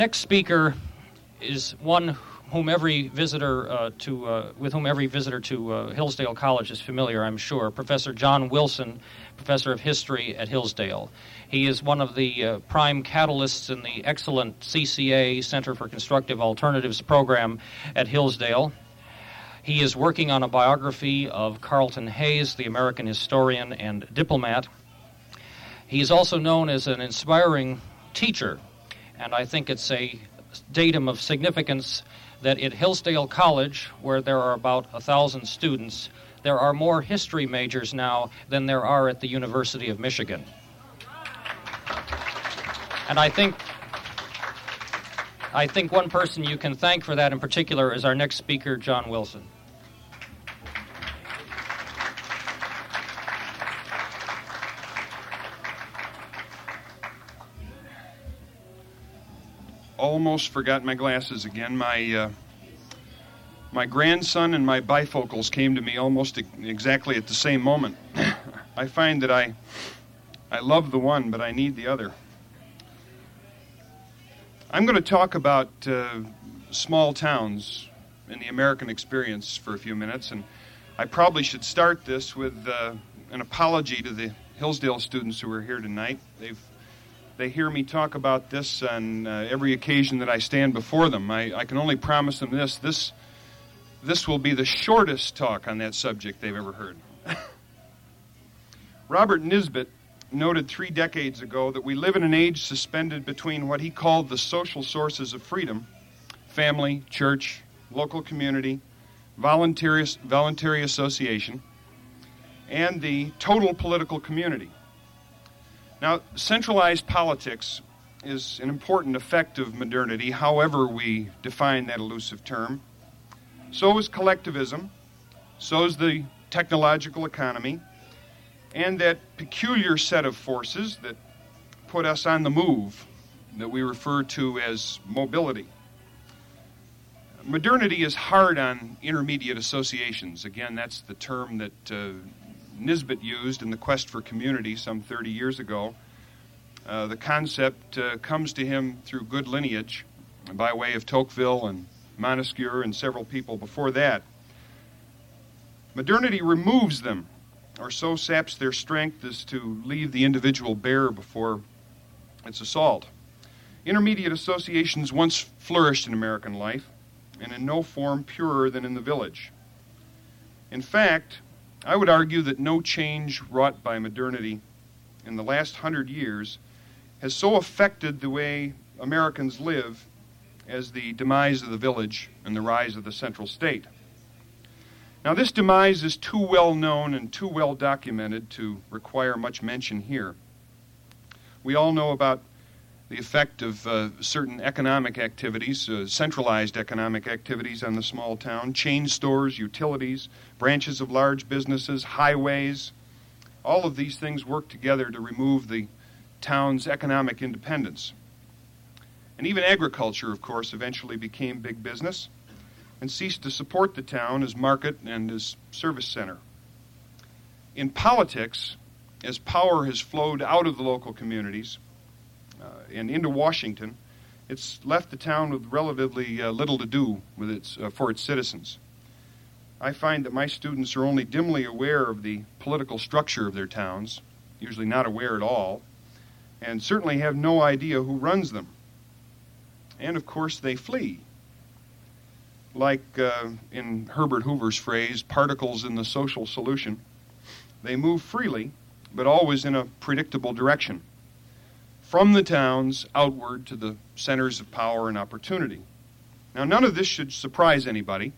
Next speaker is one whom every visitor with whom every visitor to Hillsdale College is familiar, I'm sure. Professor John Wilson, professor of history at Hillsdale. He is one of the prime catalysts in the excellent CCA, Center for Constructive Alternatives program at Hillsdale. He is working on a biography of Carlton Hayes, the American historian and diplomat. He is also known as an inspiring teacher, and I think it's a datum of significance that at Hillsdale College, where there are about 1,000 students, there are more history majors now than there are at the University of Michigan. And I think one person you can thank for that in particular is our next speaker, John Wilson. Almost forgot my glasses again. My grandson and my bifocals came to me almost exactly at the same moment. I find that I love the one, but I need the other. I'm going to talk about small towns in the American experience for a few minutes, and I probably should start this with an apology to the Hillsdale students who are here tonight. They hear me talk about this on every occasion that I stand before them. I can only promise them this will be the shortest talk on that subject they've ever heard. Robert Nisbet noted 3 decades ago that we live in an age suspended between what he called the social sources of freedom, family, church, local community, voluntary association, and the total political community. Now, centralized politics is an important effect of modernity, however we define that elusive term. So is collectivism, so is the technological economy, and that peculiar set of forces that put us on the move that we refer to as mobility. Modernity is hard on intermediate associations. Again, that's the term that Nisbet used in The Quest for Community some 30 years ago. The concept comes to him through good lineage by way of Tocqueville and Montesquieu and several people before that. Modernity removes them, or so saps their strength as to leave the individual bare before its assault. Intermediate associations once flourished in American life, and in no form purer than in the village. In fact, I would argue that no change wrought by modernity in the last 100 years has so affected the way Americans live as the demise of the village and the rise of the central state. Now, this demise is too well known and too well documented to require much mention here. We all know about the effect of certain economic activities, centralized economic activities on the small town, chain stores, utilities, branches of large businesses, highways. All of these things work together to remove the town's economic independence. And even agriculture, of course, eventually became big business and ceased to support the town as market and as service center. In politics, as power has flowed out of the local communities and into Washington, it's left the town with relatively little to do with for its citizens. I find that my students are only dimly aware of the political structure of their towns, usually not aware at all, and certainly have no idea who runs them. And, of course, they flee. Like in Herbert Hoover's phrase, particles in the social solution, they move freely, but always in a predictable direction, from the towns outward to the centers of power and opportunity. Now, none of this should surprise anybody,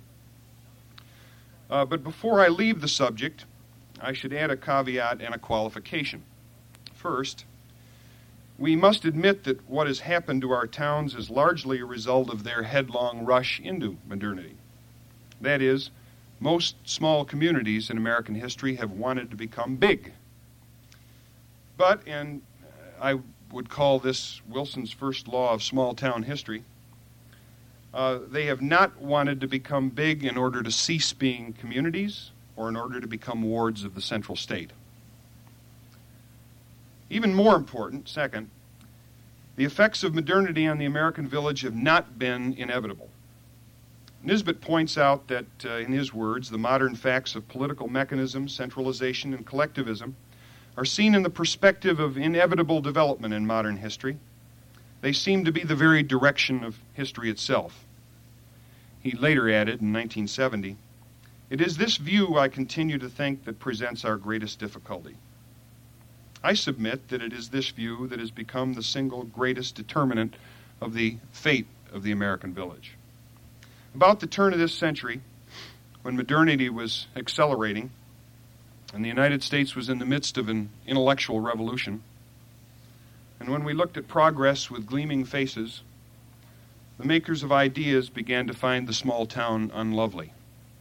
but before I leave the subject, I should add a caveat and a qualification. First, we must admit that what has happened to our towns is largely a result of their headlong rush into modernity. That is, most small communities in American history have wanted to become big. But, and I would call this Wilson's first law of small town history, they have not wanted to become big in order to cease being communities or in order to become wards of the central state. Even more important, second, The effects of modernity on the American village have not been inevitable. Nisbet points out that, in his words, the modern facts of political mechanism, centralization, and collectivism are seen in the perspective of inevitable development in modern history. They seem to be the very direction of history itself. He later added, in 1970, "It is this view, I continue to think, that presents our greatest difficulty. I submit that it is this view that has become the single greatest determinant of the fate of the American village." About the turn of this century, when modernity was accelerating and the United States was in the midst of an intellectual revolution, and when we looked at progress with gleaming faces, the makers of ideas began to find the small town unlovely.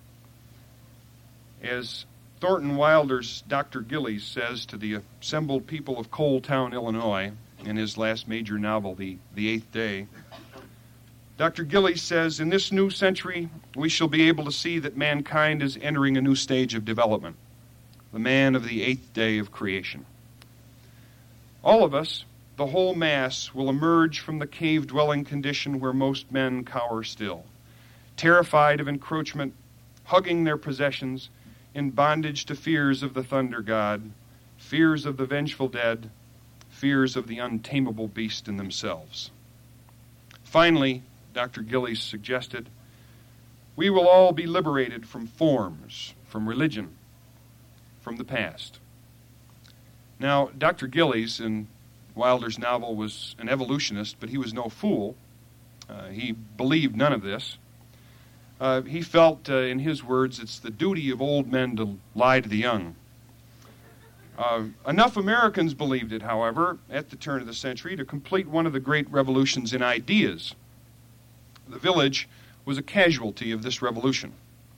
As Thornton Wilder's Dr. Gillies says to the assembled people of Coal Town, Illinois, in his last major novel, The Eighth Day, Dr. Gillies says, "In this new century, we shall be able to see that mankind is entering a new stage of development, the man of the eighth day of creation. All of us, the whole mass, will emerge from the cave-dwelling condition where most men cower still, terrified of encroachment, hugging their possessions, in bondage to fears of the thunder god, fears of the vengeful dead, fears of the untamable beast in themselves. Finally," Dr. Gillies suggested, "we will all be liberated from forms, from religion, from the past." Now, Dr. Gillies, in Wilder's novel, was an evolutionist, but he was no fool. He believed none of this. He felt, in his words, it's the duty of old men to lie to the young. Enough Americans believed it, however, at the turn of the century to complete one of the great revolutions in ideas. The village was a casualty of this revolution.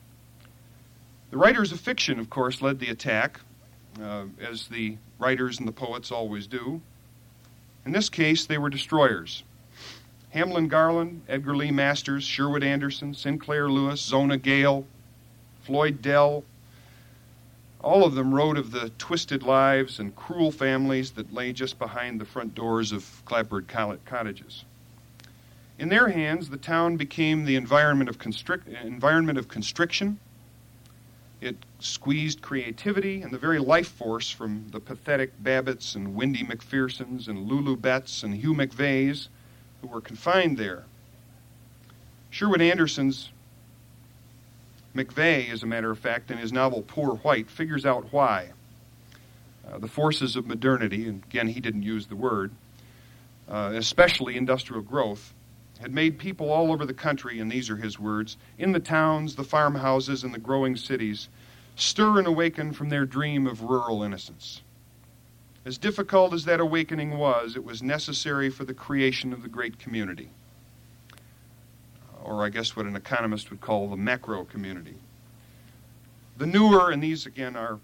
The writers of fiction, of course, led the attack, as the writers and the poets always do. In this case, they were destroyers. Hamlin Garland, Edgar Lee Masters, Sherwood Anderson, Sinclair Lewis, Zona Gale, Floyd Dell, all of them wrote of the twisted lives and cruel families that lay just behind the front doors of clapboard cottages. In their hands, the town became the environment of constriction. It squeezed creativity and the very life force from the pathetic Babbitts and Windy McPhersons and Lulu Betts and Hugh McVeys who were confined there. Sherwood Anderson's McVey, as a matter of fact, in his novel Poor White, figures out why. The forces of modernity, and again he didn't use the word, especially industrial growth, had made people all over the country, and these are his words, in the towns, the farmhouses, and the growing cities, stir and awaken from their dream of rural innocence. As difficult as that awakening was, it was necessary for the creation of the great community, or I guess what an economist would call the macro community. The newer, and these again are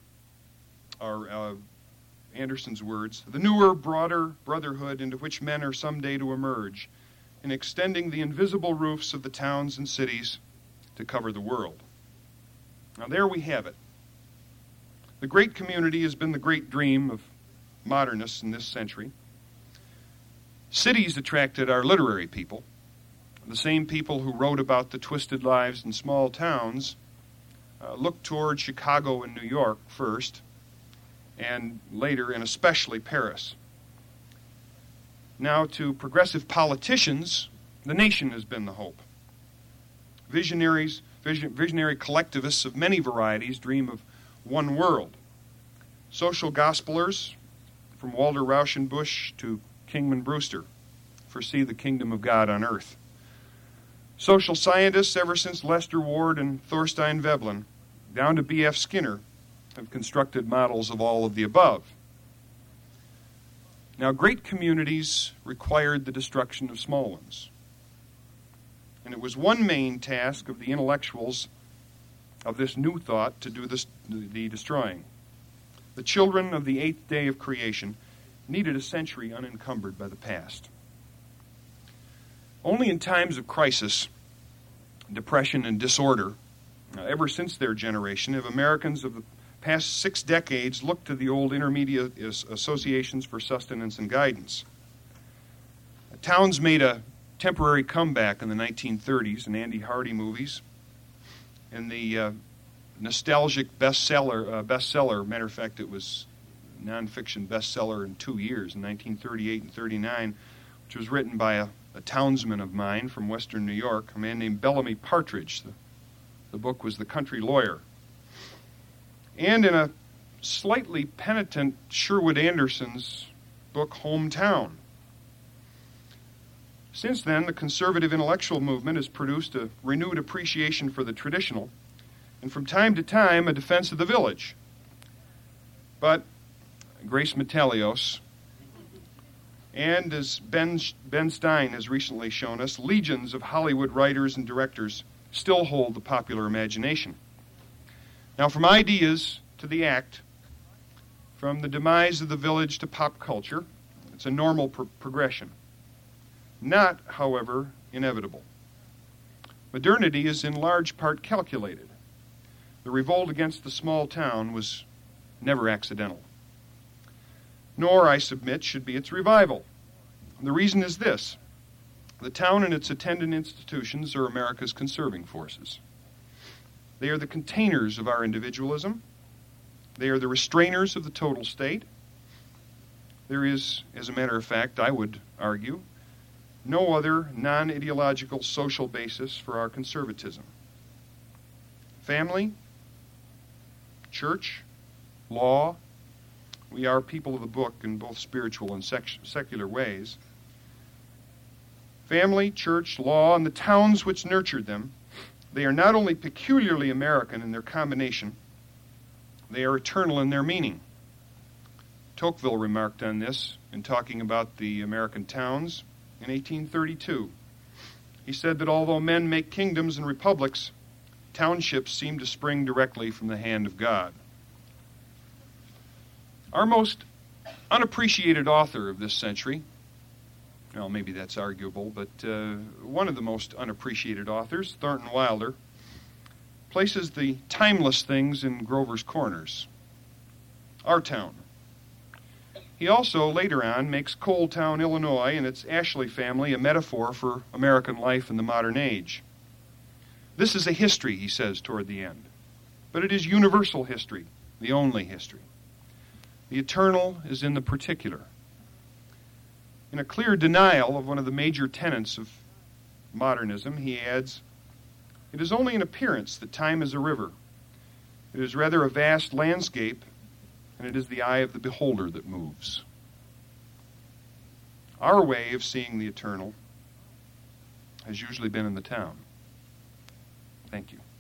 Anderson's words, the newer, broader brotherhood into which men are someday to emerge, in extending the invisible roofs of the towns and cities to cover the world. Now there we have it. The great community has been the great dream of modernists in this century. Cities attracted our literary people. The same people who wrote about the twisted lives in small towns looked toward Chicago and New York first, and later, and especially Paris. Now, to progressive politicians, the nation has been the hope. Visionary collectivists of many varieties dream of one world. Social gospelers, from Walter Rauschenbusch to Kingman Brewster, foresee the kingdom of God on earth. Social scientists, ever since Lester Ward and Thorstein Veblen, down to B.F. Skinner, have constructed models of all of the above. Now, great communities required the destruction of small ones. And it was one main task of the intellectuals of this new thought to do the destroying. The children of the eighth day of creation needed a century unencumbered by the past. Only in times of crisis, depression, and disorder, ever since their generation, have Americans of the past 6 decades looked to the old intermediate associations for sustenance and guidance. Towns made a temporary comeback in the 1930s in Andy Hardy movies, and the nostalgic bestseller, matter of fact, it was a nonfiction bestseller in 2 years, in 1938 and 39, which was written by a townsman of mine from western New York, a man named Bellamy Partridge. The book was The Country Lawyer. And in a slightly penitent Sherwood Anderson's book, Hometown. Since then, the conservative intellectual movement has produced a renewed appreciation for the traditional, and from time to time, a defense of the village. But Grace Metalios, and as Ben Stein has recently shown us, legions of Hollywood writers and directors still hold the popular imagination. Now, from ideas to the act, from the demise of the village to pop culture, it's a normal progression. Not, however, inevitable. Modernity is in large part calculated. The revolt against the small town was never accidental. Nor, I submit, should be its revival. The reason is this: the town and its attendant institutions are America's conserving forces. They are the containers of our individualism. They are the restrainers of the total state. There is, as a matter of fact, I would argue, no other non-ideological social basis for our conservatism. Family, church, law, we are people of the book in both spiritual and secular ways. Family, church, law, and the towns which nurtured them, they are not only peculiarly American in their combination, they are eternal in their meaning. Tocqueville remarked on this in talking about the American towns in 1832. He said that although men make kingdoms and republics, townships seem to spring directly from the hand of God. Our most unappreciated author of this century, well, maybe that's arguable, but one of the most unappreciated authors, Thornton Wilder, places the timeless things in Grover's Corners. Our town. He also, later on, makes Coal Town, Illinois, and its Ashley family a metaphor for American life in the modern age. This is a history, he says toward the end, but it is universal history, the only history. The eternal is in the particular. In a clear denial of one of the major tenets of modernism, he adds, "It is only in appearance that time is a river. It is rather a vast landscape, and it is the eye of the beholder that moves." Our way of seeing the eternal has usually been in the town. Thank you.